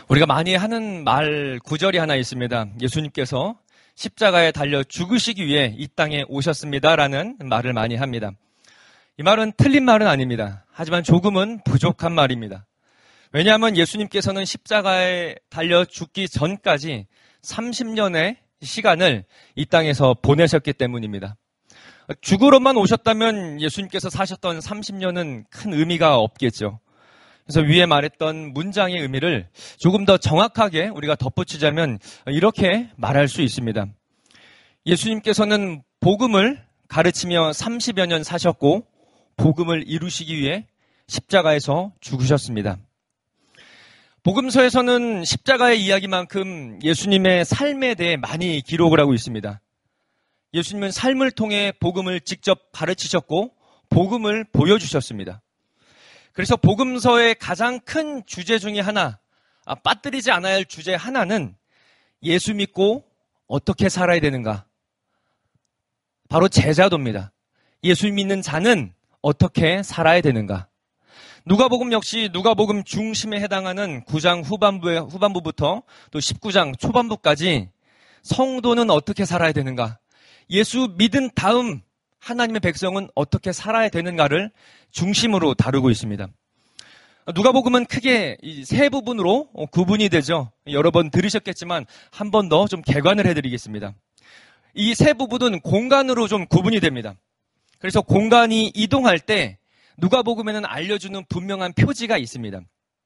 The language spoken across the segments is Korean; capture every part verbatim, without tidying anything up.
우리가 많이 하는 말 구절이 하나 있습니다. 예수님께서 십자가에 달려 죽으시기 위해 이 땅에 오셨습니다라는 말을 많이 합니다. 이 말은 틀린 말은 아닙니다. 하지만 조금은 부족한 말입니다. 왜냐하면 예수님께서는 십자가에 달려 죽기 전까지 삼십 년의 시간을 이 땅에서 보내셨기 때문입니다. 죽으러만 오셨다면 예수님께서 사셨던 삼십 년은 큰 의미가 없겠죠. 그래서 위에 말했던 문장의 의미를 조금 더 정확하게 우리가 덧붙이자면 이렇게 말할 수 있습니다. 예수님께서는 복음을 가르치며 삼십여 년 사셨고 복음을 이루시기 위해 십자가에서 죽으셨습니다. 복음서에서는 십자가의 이야기만큼 예수님의 삶에 대해 많이 기록을 하고 있습니다. 예수님은 삶을 통해 복음을 직접 가르치셨고 복음을 보여주셨습니다. 그래서 복음서의 가장 큰 주제 중에 하나, 아, 빠뜨리지 않아야 할 주제 하나는 예수 믿고 어떻게 살아야 되는가. 바로 제자도입니다. 예수 믿는 자는 어떻게 살아야 되는가. 누가복음 역시 누가복음 중심에 해당하는 구 장 후반부에, 후반부부터 또 십구 장 초반부까지 성도는 어떻게 살아야 되는가. 예수 믿은 다음 하나님의 백성은 어떻게 살아야 되는가를 중심으로 다루고 있습니다. 누가복음은 크게 이 세 부분으로 구분이 되죠. 여러 번 들으셨겠지만 한 번 더 좀 개관을 해드리겠습니다. 이 세 부분은 공간으로 좀 구분이 됩니다. 그래서 공간이 이동할 때 누가복음에는 알려주는 분명한 표지가 있습니다.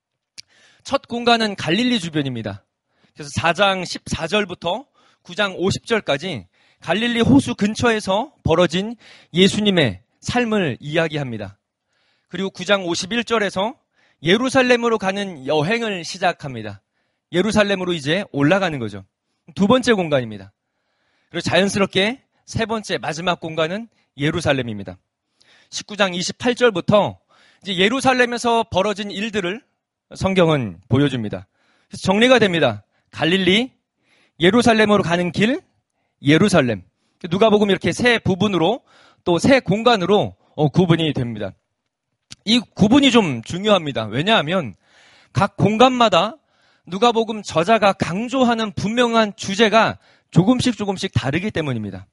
첫 공간은 갈릴리 주변입니다. 그래서 사 장 십사 절부터 구 장 오십 절까지 갈릴리 호수 근처에서 벌어진 예수님의 삶을 이야기합니다. 그리고 구 장 오십일 절에서 예루살렘으로 가는 여행을 시작합니다. 예루살렘으로 이제 올라가는 거죠. 두 번째 공간입니다. 그리고 자연스럽게 세 번째 마지막 공간은 예루살렘입니다. 십구 장 이십팔 절부터 이제 예루살렘에서 벌어진 일들을 성경은 보여줍니다. 그래서 정리가 됩니다. 갈릴리, 예루살렘으로 가는 길, 예루살렘. 누가복음 이렇게 세 부분으로 또 세 공간으로 구분이 됩니다. 이 구분이 좀 중요합니다. 왜냐하면 각 공간마다 누가복음 저자가 강조하는 분명한 주제가 조금씩 조금씩 다르기 때문입니다.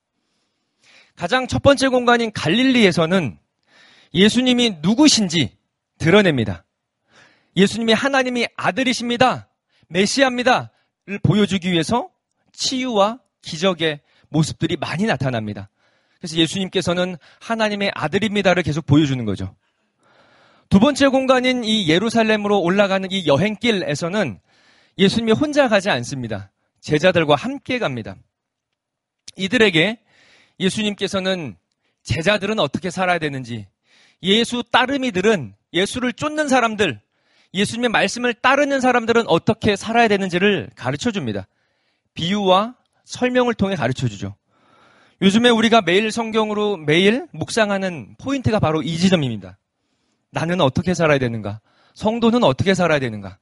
가장 첫 번째 공간인 갈릴리에서는 예수님이 누구신지 드러냅니다. 예수님이 하나님이 아들이십니다. 메시아입니다를 보여주기 위해서 치유와 기적의 모습들이 많이 나타납니다. 그래서 예수님께서는 하나님의 아들입니다를 계속 보여주는 거죠. 두 번째 공간인 이 예루살렘으로 올라가는 이 여행길에서는 예수님이 혼자 가지 않습니다. 제자들과 함께 갑니다. 이들에게 예수님께서는 제자들은 어떻게 살아야 되는지, 예수 따르미들은, 예수를 쫓는 사람들, 예수님의 말씀을 따르는 사람들은 어떻게 살아야 되는지를 가르쳐 줍니다. 비유와 설명을 통해 가르쳐 주죠. 요즘에 우리가 매일 성경으로 매일 묵상하는 포인트가 바로 이 지점입니다. 나는 어떻게 살아야 되는가? 성도는 어떻게 살아야 되는가?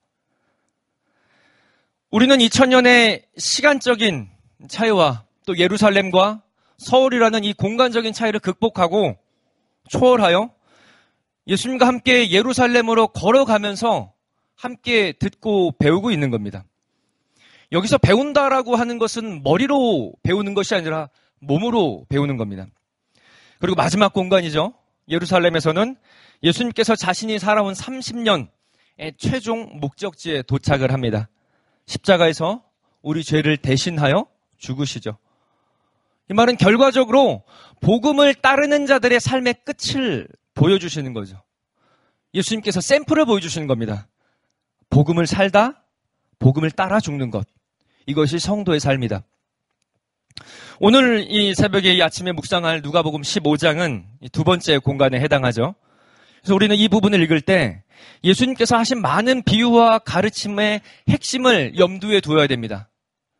우리는 이천 년의 시간적인 차이와 또 예루살렘과 서울이라는 이 공간적인 차이를 극복하고 초월하여 예수님과 함께 예루살렘으로 걸어가면서 함께 듣고 배우고 있는 겁니다. 여기서 배운다라고 하는 것은 머리로 배우는 것이 아니라 몸으로 배우는 겁니다. 그리고 마지막 공간이죠. 예루살렘에서는 예수님께서 자신이 살아온 삼십 년의 최종 목적지에 도착을 합니다. 십자가에서 우리 죄를 대신하여 죽으시죠. 이 말은 결과적으로 복음을 따르는 자들의 삶의 끝을 보여주시는 거죠. 예수님께서 샘플을 보여주시는 겁니다. 복음을 살다, 복음을 따라 죽는 것. 이것이 성도의 삶이다. 오늘 이 새벽에 이 아침에 묵상할 누가복음 십오 장은 두 번째 공간에 해당하죠. 그래서 우리는 이 부분을 읽을 때 예수님께서 하신 많은 비유와 가르침의 핵심을 염두에 두어야 됩니다.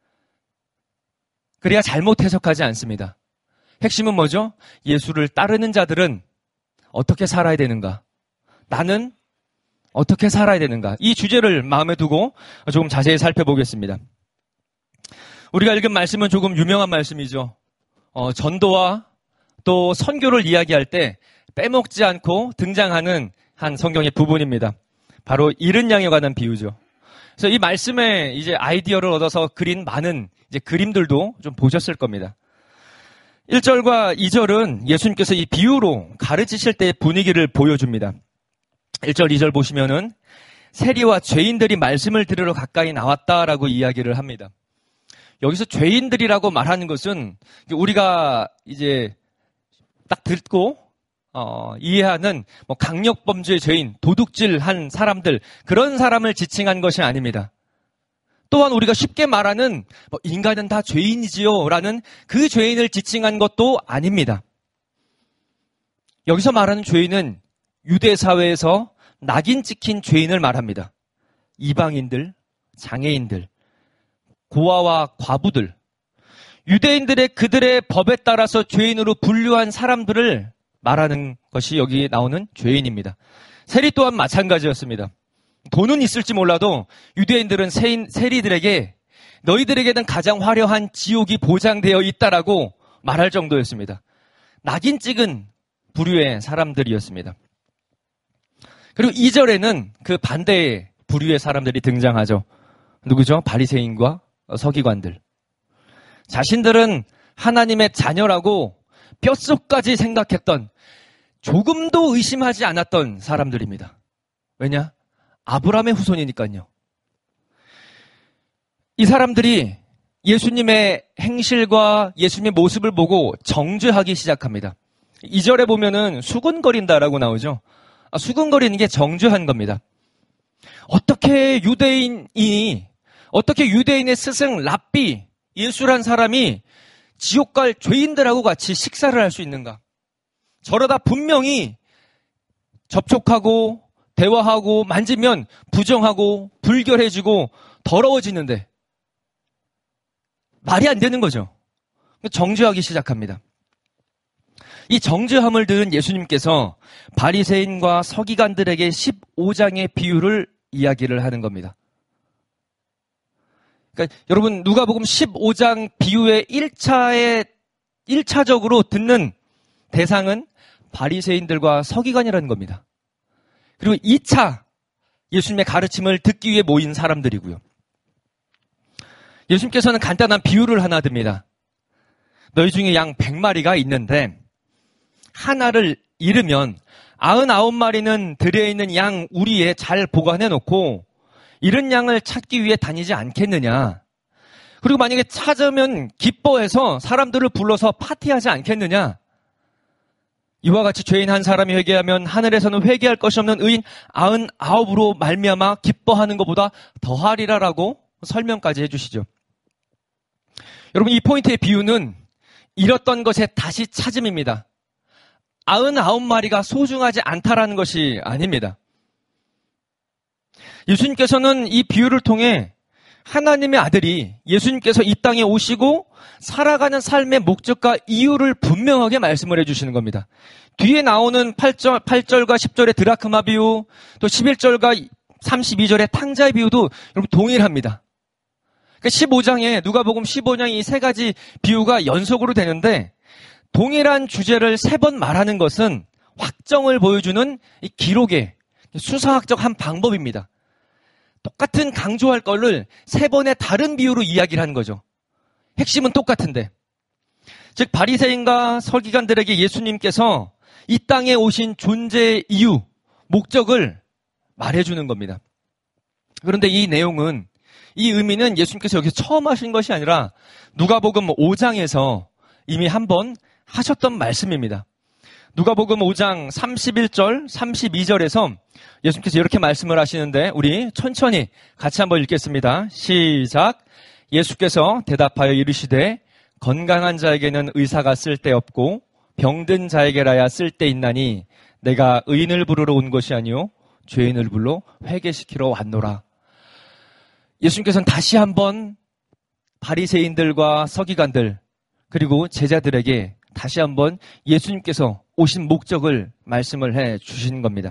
그래야 잘못 해석하지 않습니다. 핵심은 뭐죠? 예수를 따르는 자들은 어떻게 살아야 되는가? 나는 어떻게 살아야 되는가? 이 주제를 마음에 두고 조금 자세히 살펴보겠습니다. 우리가 읽은 말씀은 조금 유명한 말씀이죠. 어, 전도와 또 선교를 이야기할 때 빼먹지 않고 등장하는 한 성경의 부분입니다. 바로 잃은 양에 관한 비유죠. 그래서 이 말씀에 이제 아이디어를 얻어서 그린 많은 이제 그림들도 좀 보셨을 겁니다. 일 절과 이 절은 예수님께서 이 비유로 가르치실 때의 분위기를 보여줍니다. 일 절, 이 절 보시면은 세리와 죄인들이 말씀을 들으러 가까이 나왔다라고 이야기를 합니다. 여기서 죄인들이라고 말하는 것은 우리가 이제 딱 듣고 어, 이해하는 뭐 강력범죄 죄인, 도둑질한 사람들, 그런 사람을 지칭한 것이 아닙니다. 또한 우리가 쉽게 말하는 뭐 인간은 다 죄인이지요 라는 그 죄인을 지칭한 것도 아닙니다. 여기서 말하는 죄인은 유대 사회에서 낙인 찍힌 죄인을 말합니다. 이방인들, 장애인들, 고아와 과부들, 유대인들의 그들의 법에 따라서 죄인으로 분류한 사람들을 말하는 것이 여기 나오는 죄인입니다. 세리 또한 마찬가지였습니다. 돈은 있을지 몰라도 유대인들은 세인, 세리들에게 너희들에게는 가장 화려한 지옥이 보장되어 있다라고 말할 정도였습니다. 낙인 찍은 부류의 사람들이었습니다. 그리고 이 절에는 그 반대의 부류의 사람들이 등장하죠. 누구죠? 바리새인과 서기관들. 자신들은 하나님의 자녀라고 뼛속까지 생각했던, 조금도 의심하지 않았던 사람들입니다. 왜냐? 아브라함의 후손이니까요. 이 사람들이 예수님의 행실과 예수님의 모습을 보고 정죄하기 시작합니다. 이 절에 보면은 수군거린다라고 나오죠. 아, 수군거리는 게 정죄한 겁니다. 어떻게 유대인이, 어떻게 유대인의 스승 랍비 예수란 사람이 지옥 갈 죄인들하고 같이 식사를 할 수 있는가? 저러다 분명히 접촉하고 대화하고 만지면 부정하고 불결해지고 더러워지는데 말이 안 되는 거죠. 정죄하기 시작합니다. 이 정죄함을 들은 예수님께서 바리새인과 서기관들에게 십오 장의 비유를 이야기를 하는 겁니다. 그러니까 여러분, 누가복음 십오 장 비유의 일 차에 일 차적으로 듣는 대상은 바리새인들과 서기관이라는 겁니다. 그리고 이 차 예수님의 가르침을 듣기 위해 모인 사람들이고요. 예수님께서는 간단한 비유를 하나 듭니다. 너희 중에 양 백 마리가 있는데 하나를 잃으면 구십구 마리는 들에 있는 양 우리에 잘 보관해 놓고 잃은 양을 찾기 위해 다니지 않겠느냐. 그리고 만약에 찾으면 기뻐해서 사람들을 불러서 파티하지 않겠느냐. 이와 같이 죄인 한 사람이 회개하면 하늘에서는 회개할 것이 없는 의인 구십구으로 말미암아 기뻐하는 것보다 더하리라라고 설명까지 해주시죠. 여러분, 이 포인트의 비유는 잃었던 것의 다시 찾음입니다. 구십구 마리가 소중하지 않다라는 것이 아닙니다. 예수님께서는 이 비유를 통해 하나님의 아들이 예수님께서 이 땅에 오시고 살아가는 삶의 목적과 이유를 분명하게 말씀을 해주시는 겁니다. 뒤에 나오는 팔 절, 팔 절과 십 절의 드라크마 비유, 또 십일 절과 삼십이 절의 탕자의 비유도 여러분 동일합니다. 그러니까 십오 장에, 누가복음 십오 장에 이 세 가지 비유가 연속으로 되는데 동일한 주제를 세 번 말하는 것은 확정을 보여주는 이 기록의 수사학적 한 방법입니다. 똑같은 강조할 거를 세 번의 다른 비유로 이야기를 하는 거죠. 핵심은 똑같은데. 즉 바리새인과 서기관들에게 예수님께서 이 땅에 오신 존재의 이유, 목적을 말해주는 겁니다. 그런데 이 내용은, 이 의미는 예수님께서 여기서 처음 하신 것이 아니라 누가복음 오 장에서 이미 한번 하셨던 말씀입니다. 누가복음 오 장 삼십일 절, 삼십이 절에서 예수님께서 이렇게 말씀을 하시는데 우리 천천히 같이 한번 읽겠습니다. 시작. 예수께서 대답하여 이르시되 건강한 자에게는 의사가 쓸데없고 병든 자에게라야 쓸데있나니 내가 의인을 부르러 온 것이 아니요 죄인을 불러 회개시키러 왔노라. 예수님께서는 다시 한번 바리새인들과 서기관들 그리고 제자들에게 다시 한번 예수님께서 오신 목적을 말씀을 해 주신 겁니다.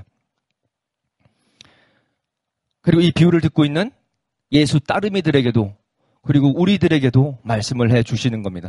그리고 이 비유를 듣고 있는 예수 따르미들에게도 그리고 우리들에게도 말씀을 해 주시는 겁니다.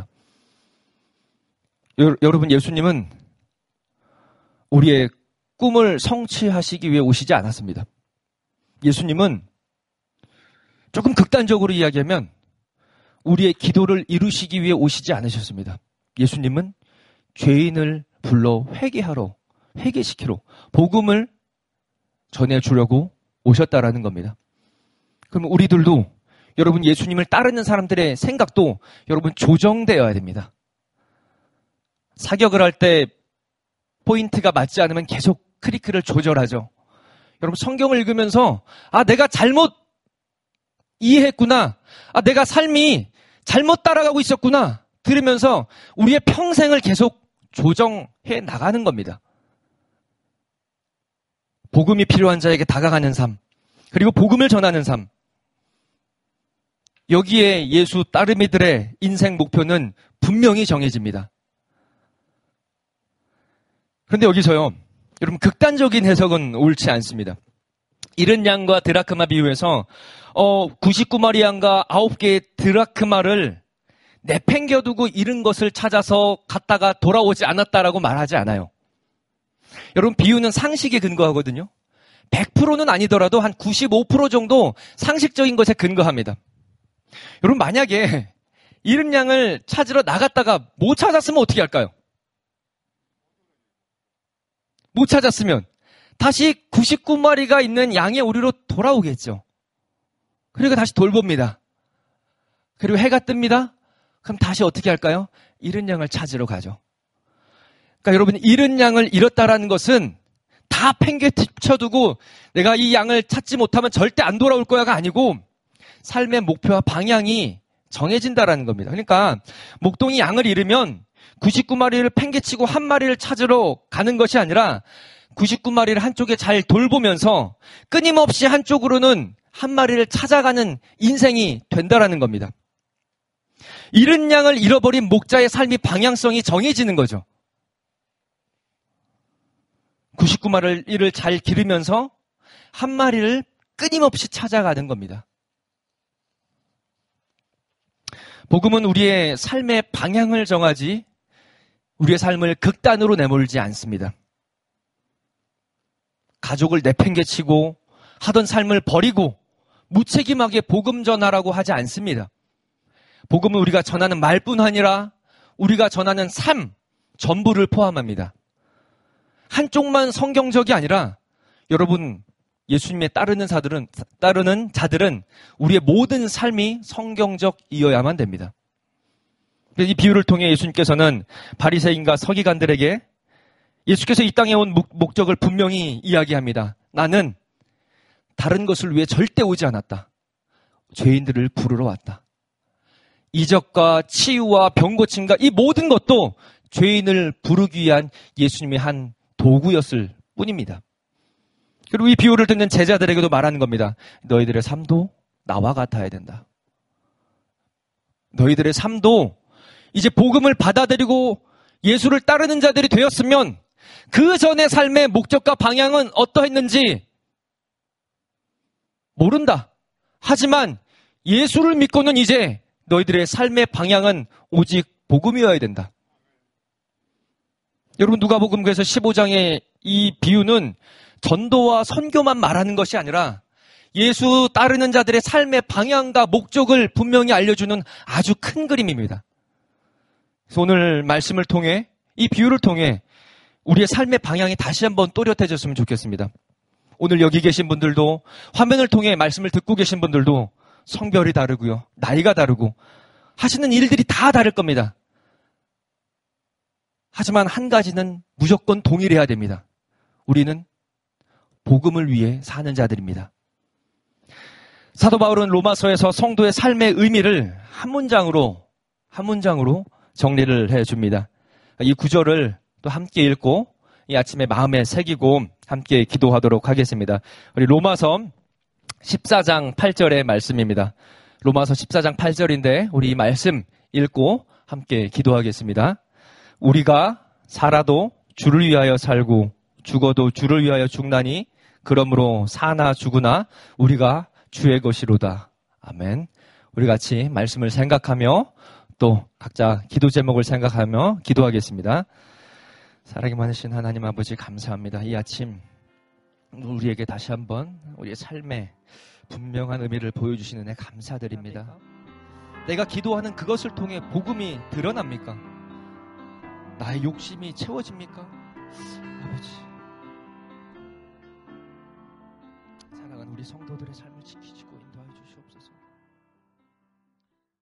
여, 여러분, 예수님은 우리의 꿈을 성취하시기 위해 오시지 않았습니다. 예수님은 조금 극단적으로 이야기하면 우리의 기도를 이루시기 위해 오시지 않으셨습니다. 예수님은 죄인을 불러 회개하러, 회개시키러 복음을 전해주려고 오셨다라는 겁니다. 그럼 우리들도 여러분 예수님을 따르는 사람들의 생각도 여러분 조정되어야 됩니다. 사격을 할 때 포인트가 맞지 않으면 계속 크리크를 조절하죠. 여러분 성경을 읽으면서 아 내가 잘못 이해했구나. 아 내가 삶이 잘못 따라가고 있었구나. 들으면서 우리의 평생을 계속 조정해 나가는 겁니다. 복음이 필요한 자에게 다가가는 삶, 그리고 복음을 전하는 삶. 여기에 예수 따르미들의 인생 목표는 분명히 정해집니다. 그런데 여기서요, 여러분 극단적인 해석은 옳지 않습니다. 잃은 양과 드라크마 비유에서 어, 구십구 마리 양과 아홉 개의 드라크마를 내팽겨두고 잃은 것을 찾아서 갔다가 돌아오지 않았다라고 말하지 않아요. 여러분 비유는 상식에 근거하거든요. 백 퍼센트는 아니더라도 한 구십오 퍼센트 정도 상식적인 것에 근거합니다. 여러분 만약에 잃은 양을 찾으러 나갔다가 못 찾았으면 어떻게 할까요? 못 찾았으면 다시 구십구 마리가 있는 양의 우리로 돌아오겠죠. 그리고 다시 돌봅니다. 그리고 해가 뜹니다. 그럼 다시 어떻게 할까요? 잃은 양을 찾으러 가죠. 그러니까 여러분 잃은 양을 잃었다라는 것은 다 팽개쳐두고 내가 이 양을 찾지 못하면 절대 안 돌아올 거야가 아니고 삶의 목표와 방향이 정해진다라는 겁니다. 그러니까 목동이 양을 잃으면 구십구 마리를 팽개치고 한 마리를 찾으러 가는 것이 아니라 구십구 마리를 한쪽에 잘 돌보면서 끊임없이 한쪽으로는 한 마리를 찾아가는 인생이 된다라는 겁니다. 잃은 양을 잃어버린 목자의 삶이 방향성이 정해지는 거죠. 구십구 마리를 잘 기르면서 한 마리를 끊임없이 찾아가는 겁니다. 복음은 우리의 삶의 방향을 정하지 우리의 삶을 극단으로 내몰지 않습니다. 가족을 내팽개치고 하던 삶을 버리고 무책임하게 복음 전하라고 하지 않습니다. 복음은 우리가 전하는 말뿐 아니라 우리가 전하는 삶 전부를 포함합니다. 한쪽만 성경적이 아니라 여러분 예수님의 따르는 자들은 따르는 자들은 우리의 모든 삶이 성경적이어야만 됩니다. 이 비유를 통해 예수님께서는 바리새인과 서기관들에게 예수께서 이 땅에 온 목적을 분명히 이야기합니다. 나는 다른 것을 위해 절대 오지 않았다. 죄인들을 부르러 왔다. 이적과 치유와 병고침과 이 모든 것도 죄인을 부르기 위한 예수님의 한 도구였을 뿐입니다. 그리고 이 비유를 듣는 제자들에게도 말하는 겁니다. 너희들의 삶도 나와 같아야 된다. 너희들의 삶도 이제 복음을 받아들이고 예수를 따르는 자들이 되었으면 그 전의 삶의 목적과 방향은 어떠했는지 모른다. 하지만 예수를 믿고는 이제 너희들의 삶의 방향은 오직 복음이어야 된다. 여러분 누가복음서에서 십오 장의 이 비유는 전도와 선교만 말하는 것이 아니라 예수 따르는 자들의 삶의 방향과 목적을 분명히 알려주는 아주 큰 그림입니다. 그래서 오늘 말씀을 통해 이 비유를 통해 우리의 삶의 방향이 다시 한번 또렷해졌으면 좋겠습니다. 오늘 여기 계신 분들도 화면을 통해 말씀을 듣고 계신 분들도 성별이 다르고요. 나이가 다르고 하시는 일들이 다 다를 겁니다. 하지만 한 가지는 무조건 동일해야 됩니다. 우리는 복음을 위해 사는 자들입니다. 사도 바울은 로마서에서 성도의 삶의 의미를 한 문장으로 한 문장으로 정리를 해줍니다. 이 구절을 또 함께 읽고 이 아침에 마음에 새기고 함께 기도하도록 하겠습니다. 우리 로마서 십사 장 팔 절의 말씀입니다. 로마서 십사 장 팔 절인데 우리 이 말씀 읽고 함께 기도하겠습니다. 우리가 살아도 주를 위하여 살고 죽어도 주를 위하여 죽나니 그러므로 사나 죽으나 우리가 주의 것이로다. 아멘. 우리 같이 말씀을 생각하며 또 각자 기도 제목을 생각하며 기도하겠습니다. 사랑이 많으신 하나님 아버지 감사합니다. 이 아침 우리에게 다시 한번 우리의 삶의 분명한 의미를 보여주시는 애 감사드립니다. 내가 기도하는 그것을 통해 복음이 드러납니까? 나의 욕심이 채워집니까? 아버지, 사랑하는 우리 성도들의 삶을 지키시고 인도하여 주시옵소서.